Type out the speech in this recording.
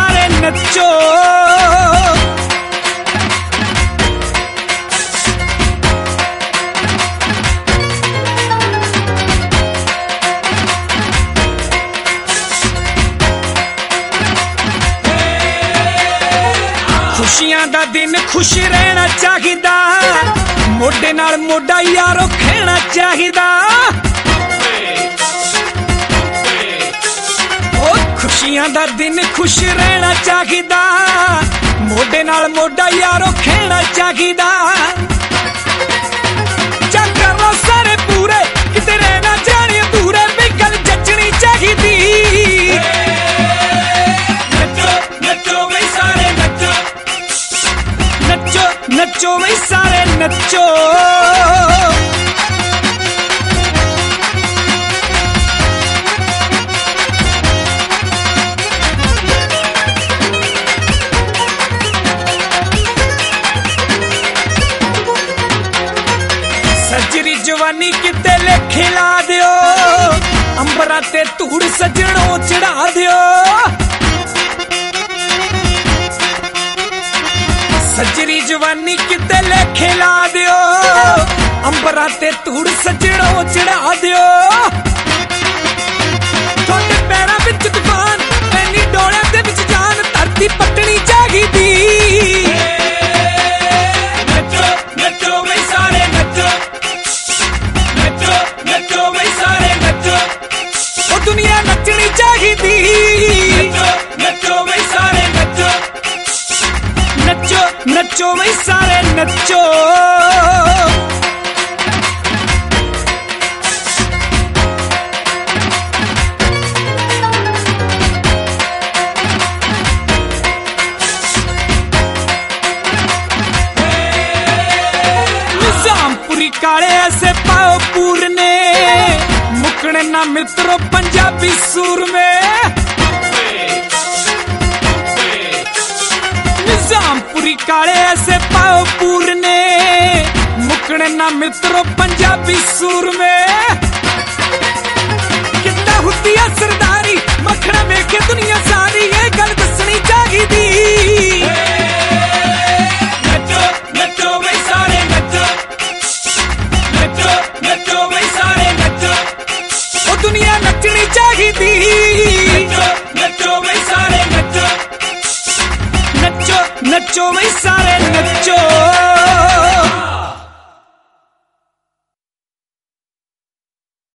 सारे नचो। खुशियां दा दिन खुश रहना चाहिदा, मोढे नाल मोढा यारो खेना चाहिदा। खुशियां दा दिन खुश रहना चाहिदा, मोढे नाल मोढा यारो खेना चाहिदा। चक लो सारे पूरे किते रहना जाने अधूरे, भी गल जचनी चाहिदी। नचो नचो बई सारे नचो, नचो नचो बई सारे नचो। सजरी जवानी किते लेखे ला दियो, अंबरा ते धूड़ सजणों चढ़ा दियो। सजरी जवानी किते लेखे ला दियो, अंबरा ते धूड़ सजणों चढ़ा दियो। थोड़े पैरां विच तूफान, ऐनी डोलियां दे विच जान, धरती पटनी चाहिदी। नचो नचो बई सारे नचो, नचो नचो बई सारे नचो। ओ दुनिया नचनी चाहिदी। नचो नचो बई सारे नचो, नचो नचो बई सारे नचो। निजामपुरी काले ऐसे पाओ पूरने, मुकने ना मित्रों पंजाबी सूर में। निजामपुरी काले ऐसे पाओ पूरने, मुकने ना मित्रों पंजाबी सूर में। कितना हुंदी है सरदारी, मखना वेखे दुनिया सारी, ये गल दसनी चाहिदी। नचो नचो बई सारे नचो, नचो नचो बई सारे नचो। ओ दुनिया नचनी चाहिदी। नचो नचो बई सारे नचो, नचो नचो बई सारे नचो।